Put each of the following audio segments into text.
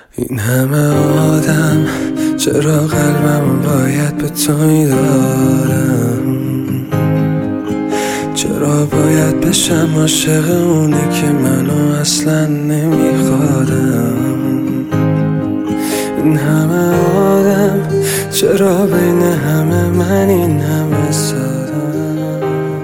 این همه آدم چرا قلبمو باید به تو میدارم؟ چرا باید بشم عاشق اونی که منو اصلا نمیخوادم؟ این همه آدم چرا بین همه من این همه سادم؟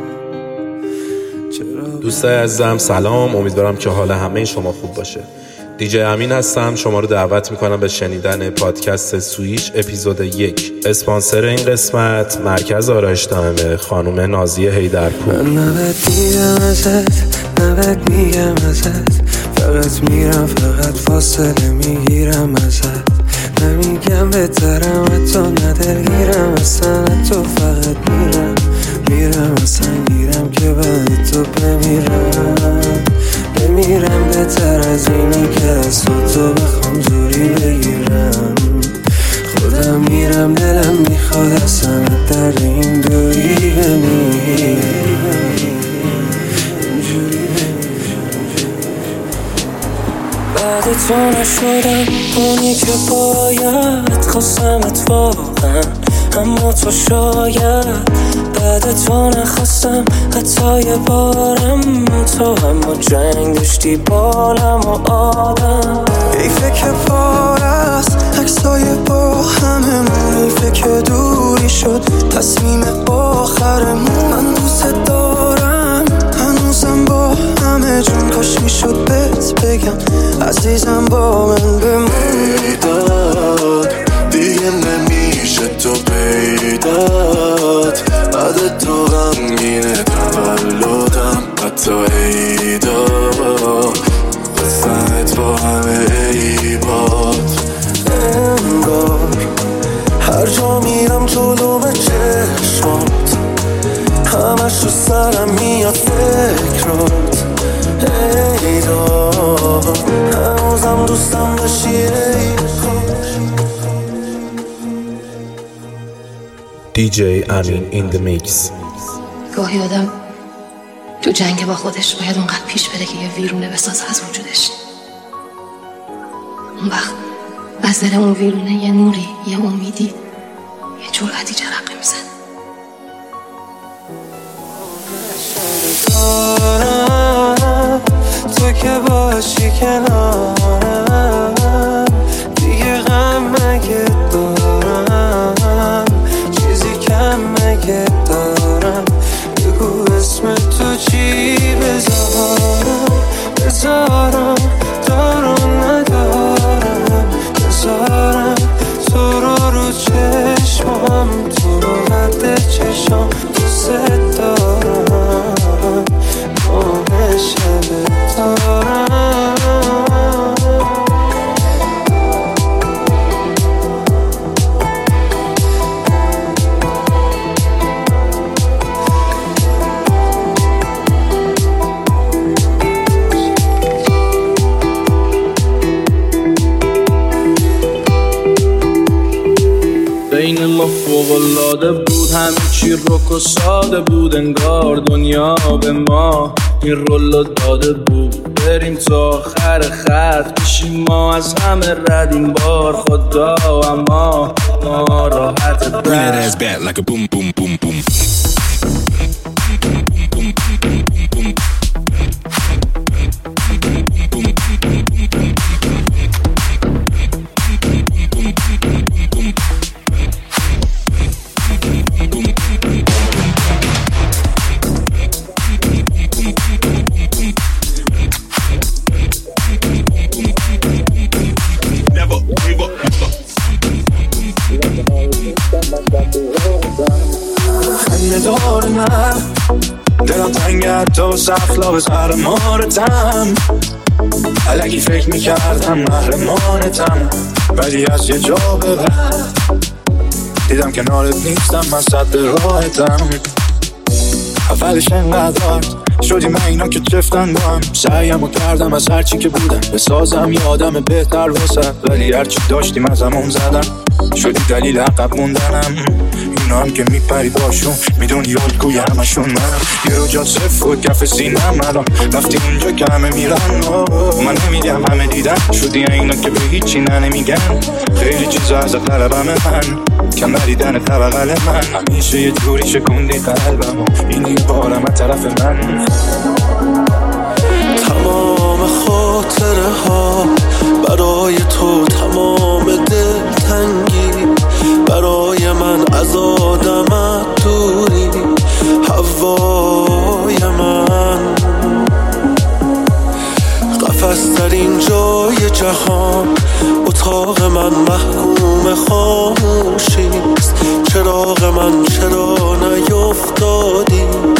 دوستای عزیزم سلام، امیدوارم که حال همه شما خوب باشه. دیجی امین هستم، شما رو دعوت میکنم به شنیدن پادکست سویش اپیزود 1. اسپانسر این قسمت مرکز آرایش دائمه خانم نازیه حیدرپور. من نباید میگم ازت، نباید میگم ازت، فقط میرم، فقط فاصله میگیرم ازت. نمیگم بهترم، حتی ندلگیرم، اصلا تو فقط میرم اصلا گیرم که بعد تو بمیرم بهتر از اینی که از تو بخوام زوری بگیرم. خودم میرم، دلم میخواد اصلا در این دوری بعد تو نشدم اونی که باید، خواستمت واقعا اما تو شاید. بعد تو نخواستم حتی یه بارم، تو اما جنگ داشتی بالم و آدم. حیفه که پار است عکسای با هممون، حیفه که دوری شد تصمیم آخرمون. من دوست دارم هنوزم با همه جون، کاش میشد بهت بگم عزیزم با من بمون. داد دیگه نمیشه تو پیدات، بعد تو غمگینه تولدم حتی عیدا، بزنت با همه عیبات. انگار هر جا میرم جلو به چشمات، همش رو سرم میاد فکرات. عیدا هنوزم دوستم داشتی. دیجی امین این the mix. گاهی آدم تو جنگ با خودش باید اونقدر پیش بره که یه ویرونه بسازه از وجودش. اون وقت از دل اون ویرونه یه نوری، یه امیدی، یه جرأتی جرقه میزنه. تو که باشی کنارم، دیگه غم مگه دارم، چیزی کم مگه دارم، بگو اسم تو چی بذارم، دارم ندارم، بذارم تو رو چشمم، تو رو رد چشم، دوست دارم، ماه شب دارم. بین ما فوق‌العاده بود، همه چی رک و ساده بود، انگار دنیا به ما این رولو داده بود. بریم تا آخر خط، میشیم ما از همه رد این بار، خدا اما ما راحت بر. خنده‌دار من دلم تنگت تو سخلا سر مارتم، الکی فکر میکردم محرمانتم، ولی از یه جا به بعد دیدم کنارت نیستم، من صد راحتم. اولش انقدر شدیم من اینا که چفتن با هم، سعیمو کردم از هرچی که بودم بسازم یه آدم بهتر واسه، ولی هرچی داشتیم از همون زدم، شدی دلیل عقب موندنم. این اونا هم که میپری باشون میدونی الگوی همشون من یه رو جا صفر و کف سینم الان رفتی اونجا که همه میرن من نمیدیم همه دیدن شدی اینا که به هیچی نمیگن خیلی چیزا از قلبم من کم ندیدن طبقل من همیشه یه جوری شکوندی قلبم و این بارم از طرف من تمام خاطره ها برای تو تمام دلتنگی برای من از آدمت دوری هوای من قفس در این جای جهان اتاق من محکوم خاموشیست چراغ من چرا نیفتادی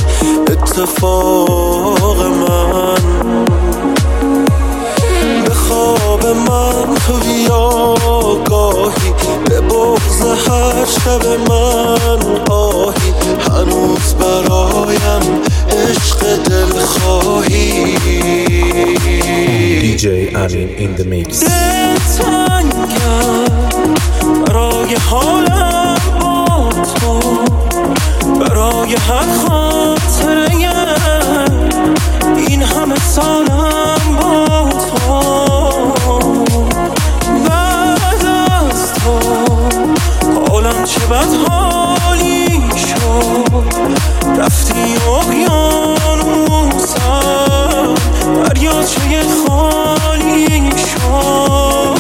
اتفاق من به خواب من تو بیا گاهی به بغض هر شب من آهی هنوز برایم عشق دلخواهی DJ Amin in the mix. دلتنگم برای حالم با تو برای هر خاطره این همه سالم با تو بعد از تو حالم چه بد حالی شد رفتی اقیانوسم دریاچه خالی شد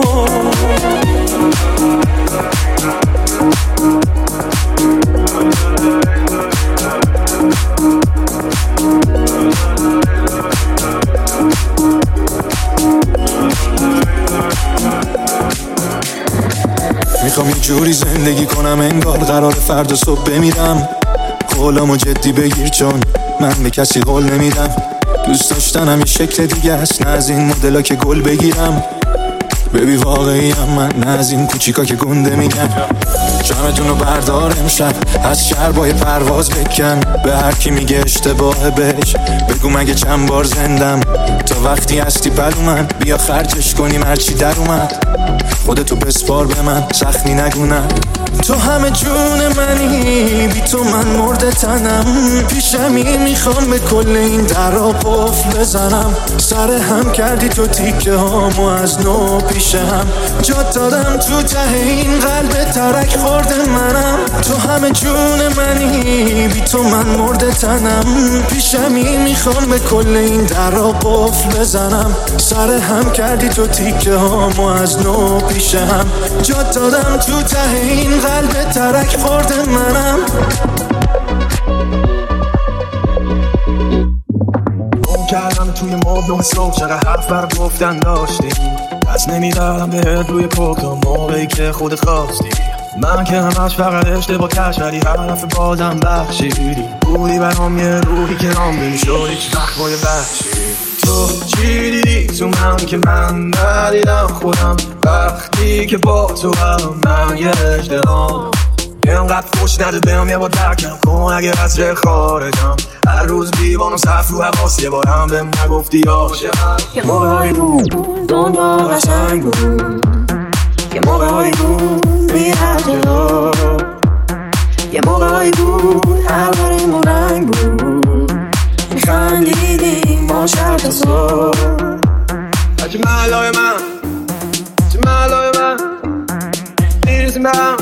میخوام یه جوری زندگی کنم انگار قرار فردا صبح بمیرم قولامو جدی بگیر چون من به کسی قول نمیدم دوست داشتنم یه شکل دیگه است نه از این مدلا که گل بگیرم ببی واقعی هم من نه از این کوچیکا که گنده میگن جمعتونو بردار امشب از شربای پرواز بکن به هر کی میگه اشتباهه بهش بگو مگه چند بار زندم تا وقتی هستی پلو من بیا خرجش کنیم هرچی در اومد خودتو بسپار به من سختی نگونم تو همه جون منی بی تو من مرده تنم پیشمی میخوام به کل این درا قفل بزنم سر هم کردی تو تیکه هامو از نو پیش هم جات دادم تو ته این قلب ترک خورده منم تو همه جون منی بی تو من مرده تنم پیشمی میخوام به کل این درا قفل بزنم سر هم کردی تو تیکه هامو از نو پیش هم جات دادم تو ته این قلب ترک خورده منم اون کردم توی مبل صبح چقدر حرف بر گفتن داشتی دست نمیدادم بهت روی پوکتا موقعی که خودت خواستی من که همش فقط اشتباه کش ولی حرف بازم بخشیدی بودی برام یه روحی که رام نمیشد هیچ وقت با یه وحشی تو چی دیدی تو من که من ندیدم خودم وقتی که با تو هم من یه اجدهام اینقدر فوش نده بهم یه بار درکم کن اگه از جه خارجم هر روز بیوانم صف رو حواس یه بارم بهم نگفتی عاشقم یه موقعی بود دنیا قشنگ بود یه موقعی بود میرد جلو یه موقعی بود اولین رنگ بود میخندیدیم ما شب تا صبح اجمالای من اجمالای من دیرزیم برم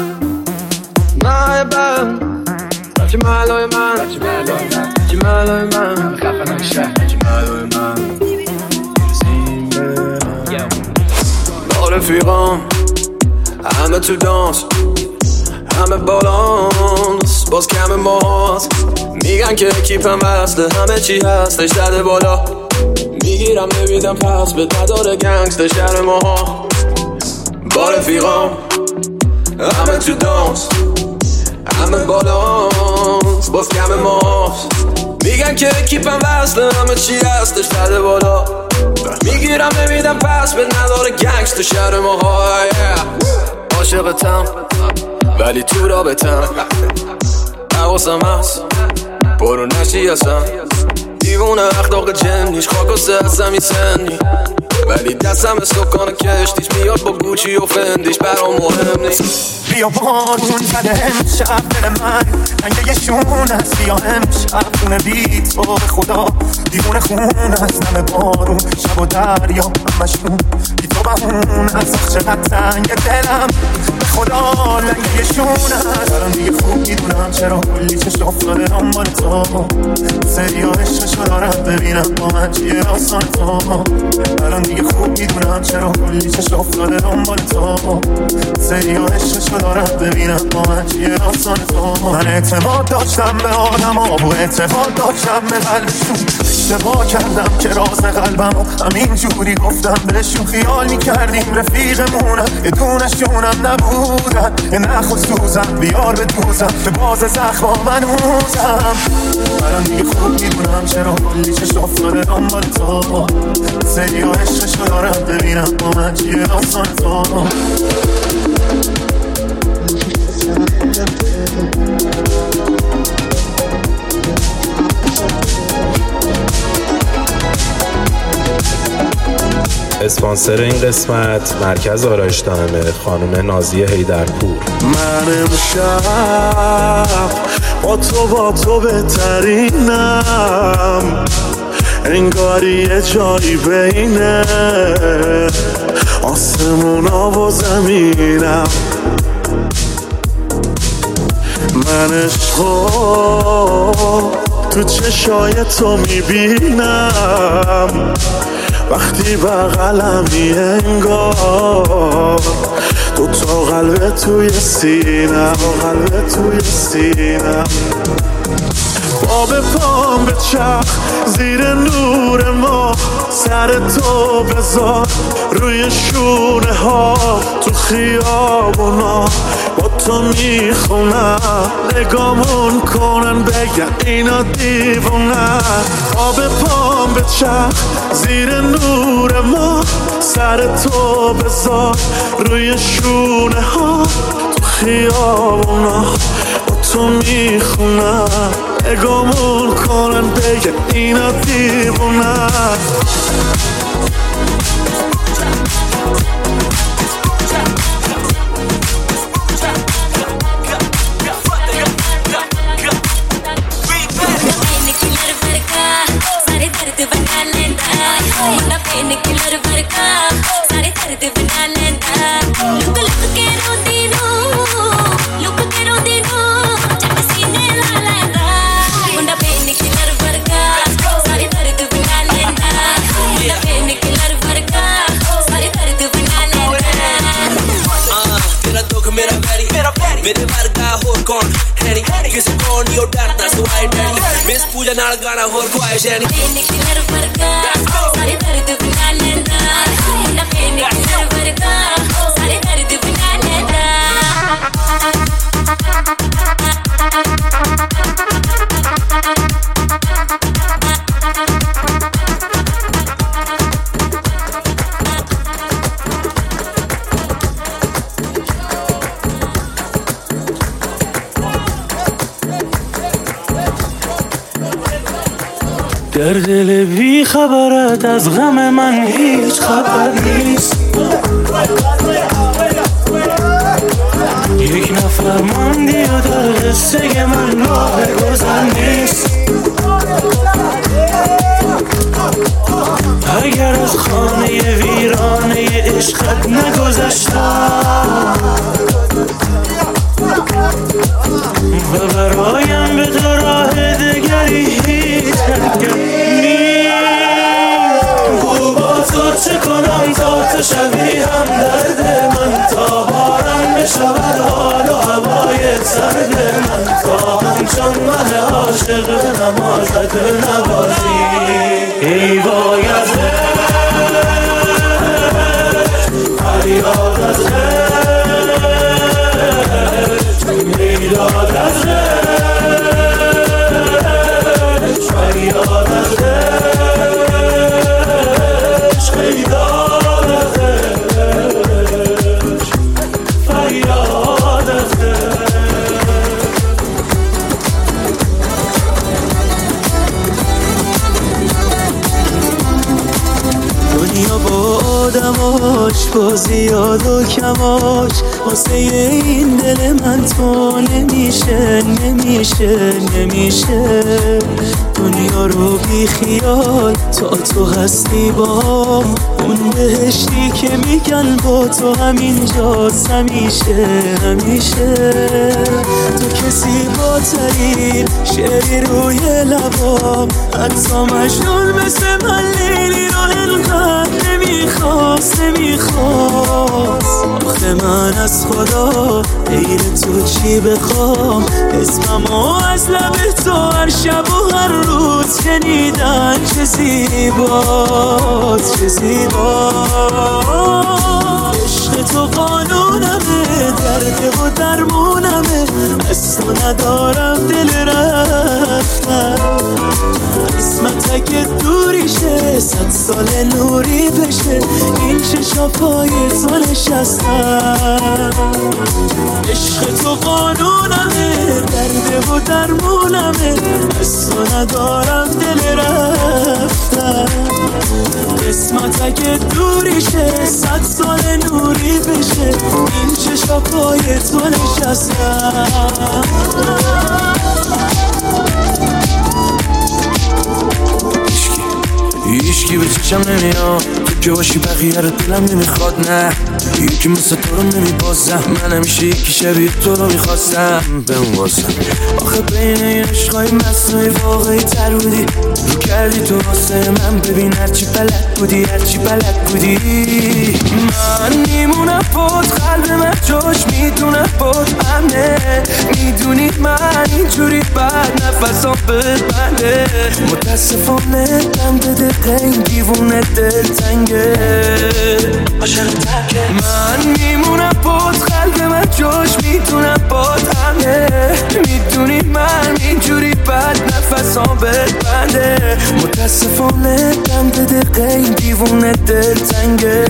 محبم اجمالای من اجمالای من خفه نشه اجمالای من دیرزیم برم با رفیقام همه تو دانس همه بالانس باز کم ماست میگن که کیپم وصله همه چی هستش زده بالا میگیرم نمیدم پس به نداره گنگست شهر ماها با رفیقام همه تو دانس همه بالانس باز کم ماست میگن که کیپم وصله همه چی هستش زده بالا میگیرم نمیدم پس به نداره گنگست شهر ماها عاشقتم ولی تو رابطم حواسم هست برو نشی اصلا دیوونه اخلاق جنیش خاک و سه هستم این سنی ولی دستم استکان کشتیش میاد با گوچی و فندیش برام مهم نیست. بیا بارون زده امشب دل من رنگ یه شون است. بیا امشب خونه بی تو به خدا دیوونه خون است. نم بارون شب و دریا همشون بی تو بهون است. آخ چقدر تنگ دلم به خدا لنگ یه شون است. الان دیگه خوب میدونم چرا کلی چشم افتاده دنبال تو. سری و عشقشو دارم ببینم با من چیه داستان تو. الان دیگه خوب میدونم چرا کلی چشم افتاده دنبال تو. سری و عشقشو دارم ببینم با من چیه داستان تو. من اعتماد داشتم به آدم ها و اعتماد داشتم به قلبشون. اشتباه کردم که راز قلبم و همین جوری گفتم بهشون. خیال میکردیم رفیقمونم یه دونشونم نبودن. یه نخوز دوزم بیار به دوزم که باز زخما منوزم. الان دیگه خوب میدونم چرا کلی چشم افتاده دنبال تو. سری و عشقشو دارم ببینم با من چیه داستان تو. اسپانسر این قسمت مرکز آرایش دائمه خانم نازیه حیدرپور. من امشب با تو بهترینم. انگاری یه جایی بینه آسمونا و زمینم. من عشقو تو چشای تو میبینم. وقتی بغلمی انگار دو تا قلب توی سینم. باب پام به چرخ زیر نور ما. سر تو بذار روی شونه ها تو خیابونا. با تو میخونم نگامون کنن بگن اینا دیوونن. باب پام به چرخ زیر نور ما. سر تو بذار روی شونه ها تو خیابونا. با تو میخونم نگامون کنن بگن اینا دیوونن. मेरे वर्गा होर कौन है नी किसी कौन यो डरता सुनाई डरी मिस पूजा नाल गाना होर ख्वाहिश है नी निकलर वर्गा सारे दर्द भुला लेना ना निकलर वर्गा सारे दर्द भुला लेना در دل بی خبرت از غم من هیچ خبر نیست. یک نفر ماندی و در قصه من راه گذر نیست. اگر از خانه ویرانه عشقت نگذشتم و برایم به تو راه دگری هیچ حرکت نیست. با تو چه کنم تا تو شبی هم درد من. تا بارم بشود حال و هوای سرد من. تا همچون من عاشق نمازت نوازی. ای وای از عشق فریاد از عشق میداد از عشق فریاد از عشق میداد از عشق فریاد از عشق. با زیاد و کماش واسه این دل من تو نمیشه دنیا رو بی خیال تو هستی با اون بهشتی که میگن با تو همینجاست همیشه تو کسی با ترین شعری روی لبام حتی مجنون مثل من لیلی رو انقدر نمیخواست آخه من از خدا غیر تو چی بخوام اسممو از لب تو هر شب و هر روز شنیدن چه زیباست عشق تو قانونمه درد و درمونمه از تو ندارم دل رفتن قسمت اگه دوری شه 100 سال نوری بشه این چشا پای تو نشستن عشق تو قانونمه درد و درمونمه از تو ندارم دل رفتن قسمت اگه دوری شه 100 سال نوری بشه این چشا پای تو نشستن هیچکی به چشم نمیاد تو که باشی بقیه رو دلم نمیخواد نه یکی مثل تو رو نمیبازم من همیشه یکی شبیه تو رو میخواستم بمون واسم آخه بین این عشقای مصنوعی واقعی تر بودی رو کردی تو واسه من ببین هرچی بلد بودی من میمونم بود قلب من جاش میدونم بود امنه میدونی من اینجوری بعد نفسام بده متاسفانه دم بده این دیوونه دل تنگه من میمونم بود قلب من جاش میدونم بود همه میدونی من اینجوری بد نفسام بنده متاسفانه دم بده این دیوونه دل تنگه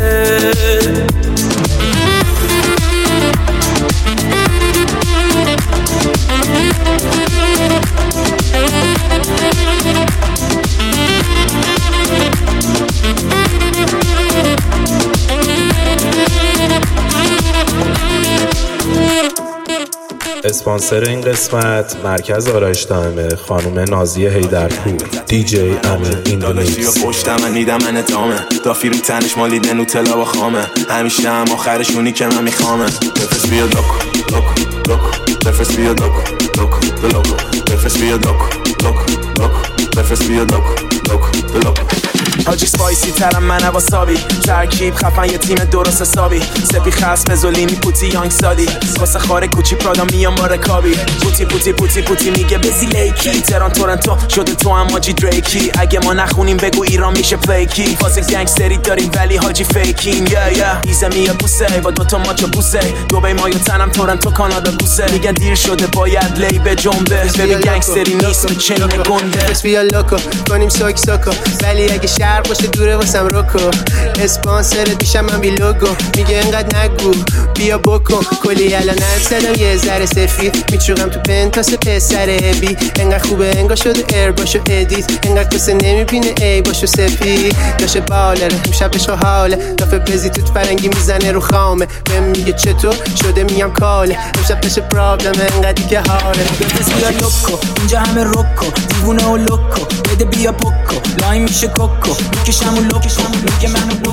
اسپانسر این قسمت مرکز آرایش دائمه خانم نازیه حیدرپور دیجی امین این د میکس پشتم من میدم من ادامه دافی رو تنش مالیده نوتلا و خامه همیشه هم آخرشونی که من میخوامه بفرست بیا دوکو بفرست بیا دوکو بفرست بیا دوکو بفرست بیا دوکو حاجی سپایسی ترم من واسابی ترکیب خفن یه تیم درست حسابی سپی خصم زولینی پوتی یانگ سادی واسه خاره کوچی پرادا میام با رکابی پوتی میگه بزی لیکی تران تورنتو شده تو هم حاجی دریکی اگه ما نخونیم بگو ایران میشه پلیکی فاز گنگستری داریم ولی حاجی فیکینگ ایزه میاد بوسه با دوتا ماچو بوسه دوبای مایو تنم تورنتو کانادا بوسه میگن دیر شده باید لی به جنبه ببین گنگستری نیست به چنین گنده بس بیا لوکو کنیم سوکو ولی اگه شهر باشه دوره واسم روکو اسپانسرت میشم من بی لوگو میگه انقدر نگو بیا بکن کلی الان زدم یه ذره سفید میچوقم تو پنتاس پسر بی انقدر خوبه انگار شده ایر باشو ادیت انقدر کسه نمیبینه ای باشو سفید داشه بالره امشب بشو حاله دافه بزی توت فرنگی میزنه رو خامه بهم میگه چطور شده میگم کاله امشب بشه پرابلم انقدری که حاله بفرست بیا لوکو اینجا همه روکو دیوونه و لوکو بده بیا پوکو لاین میشه کوکو میکشم و لوکو میگه منو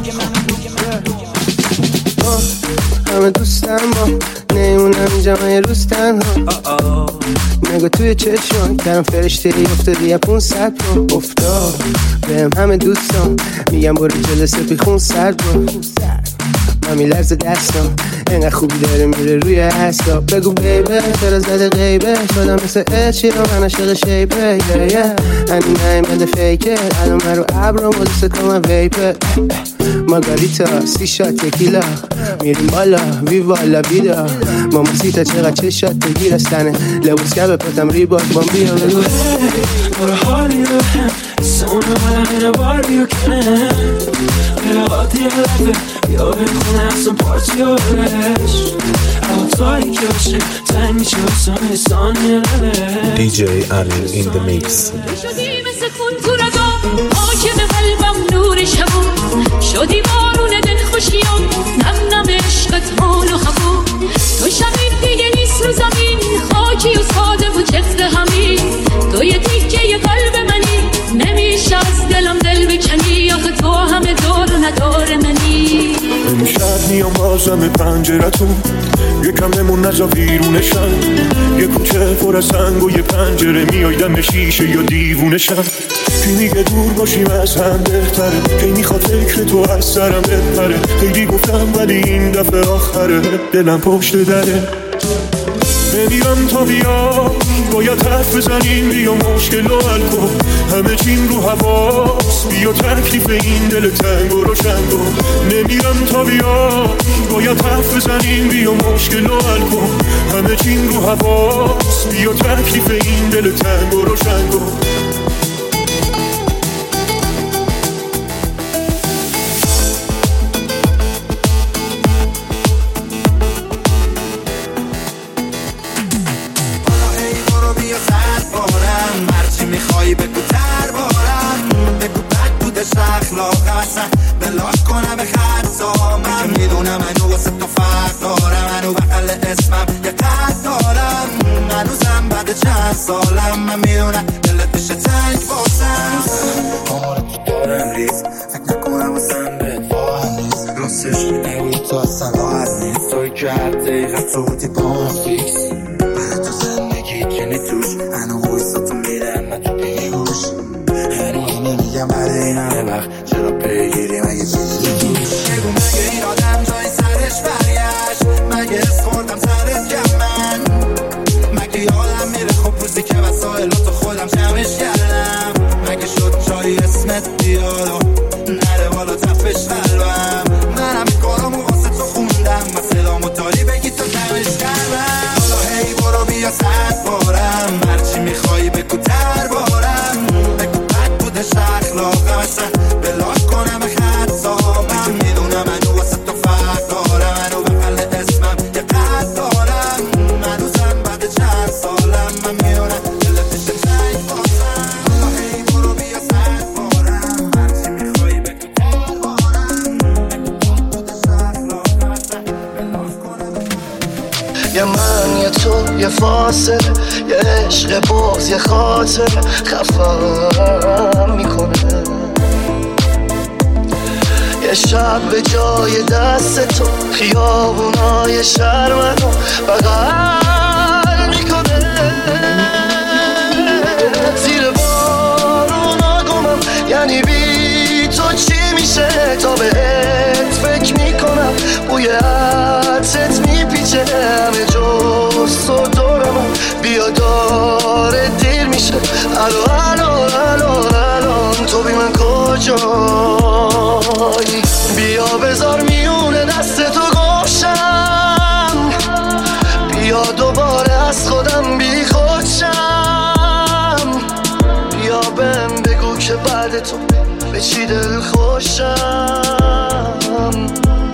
همه دوستم با نیمونم جمعه روز تنها نگو توی چشم کردم فرشته افتادی یا 500 رو افتاد بهم همه دوستان میگم برو جلسه بی خون سرد رو من میلرزه دستم اینقدر خوبی داره میره روی هستا بگو بیبه چرا زده غیبه شدم مثل اشی رو من عشق شیبه هنی نایمده فیکه الان من رو عبرم و دوست کنم ویپه مارگاریتا 30 شات تکیلا میریم بالا ویوالا بیدا ماماسیتا چقدر چه شات بگیرستنه لبوس که به پتم ریباک بام بیا بگو برو حالی رو هم سونه من همینه بار بیو کنه برو عادی لفه بیا بخونه اصلا پارتی و برش اما تایی که باشه تنگ میشه بسانه ثانیه نبه دیجی امین این د میکس شدی مثل خون تو رگام آکم قلبم نور شبون شدی بارون دل خوشیام میام بازم پنجرتون، یکم بمون نزا بیرونشم، یه کوچه پر از سنگ و یه پنجره میای دم شیشه یا دیوونشم. کی میگه دور باشیم از هم بهتره، کی میخواد فکر تو از سرم بپره، خیلی گفتم ولی این دفعه آخره، دلم پشت دره. نمیرم تا بیا باید حرف بزنیم، بیا مشکل و حل کن، همه چیم رو حواس، بیا تکلیف این دل تنگ و روشن کن. نمیرم تا بیا باید حرف بزنیم، بیا مشکل و حل کن، همه چیم رو حواس، بیا تکلیف این دل تنگ و روشن کن. میخوای بگو تر بارم، بگو بد بودش اخلاقم، اصلا بلاک کنم به خطا. من میدونم منو واسه تو فرق دارم، منو بغل اسمم یه قد دارم، هنوزم بعد چند سالم من میدونم دلت میشه تنگ باسم. آمار تو دارم ریز، فکر نکنم واسم بهت واحد نیست، راستش نگوی تو اصلا راحت نیست، توی که هر دقیقه تو بودی با من فیکس، بعد تو زندگی کنی توش هنو بایستا تو میرم من تو بیهوش، هنوز نمیگم بعد این همه وقت چرا پیگیری مگه چیزی توش. بگو مگه این آدم جای سرش برگشت، مگه اس خوردم سرت کم من، مگه یادم میره خب روزی که وسایلاتو خودم جمعش کردم، مگه شد جایی اسمت بیاد و نره بالا تفش قلبم. من همه کارامو واسه تو خوندم و صدامو داری بگی تو کمش کردم. حالا هی برو بیا 100 بارم، هرچی میخوایی بگو تر بارم، بگو بد بودش اخلاقم، اصلا بلاک کنم به خطا. من میدونم منو واسه تو فرق دارم، منو بغل اسمم یه قد دارم، هنوزم بعد چند سالم من میدونم دلت میشه تنگ باسم. حالا هی برو بیا 100 بارم، هرچی میخوایی بگو تر بارم، بگو بد بودش اخلاقم، اصلا بلاک کنم. یه من یه تو یه فاصله، یه عشق باز یه خاطر خفم میکنه، یه شب به جای دست تو خیابونای شهر منو بغل میکنه، زیر بارونا گمم یعنی بی تو چی میشه، تا بهت فکر میکنم بوی عطرت میپیچه همه جز تو دورم، بیا داره دیر میشه الان تو بی من کجایی، بیا بذار میونه دست تو گوشم، بیا دوباره از خودم بی خودشم، بیا بهم بگو که بعد تو به چی دل خوشم.